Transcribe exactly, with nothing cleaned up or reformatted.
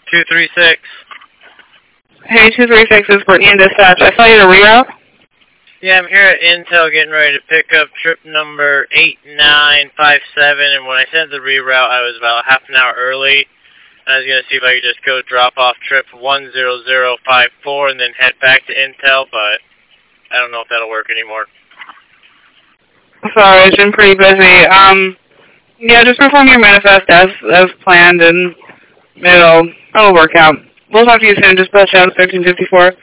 two three six. Hey, two three six is Brittany in dispatch. I saw you to reroute. Yeah, I'm here at Intel getting ready to pick up trip number eight nine five seven, and when I sent the reroute, I was about half an hour early. I was going to see if I could just go drop off trip one zero zero five four and then head back to Intel, but I don't know if that'll work anymore. Sorry, it's been pretty busy. Um, yeah, just perform your manifest as as planned, and it'll it'll work out. We'll talk to you soon. Just push out thirteen fifty-four.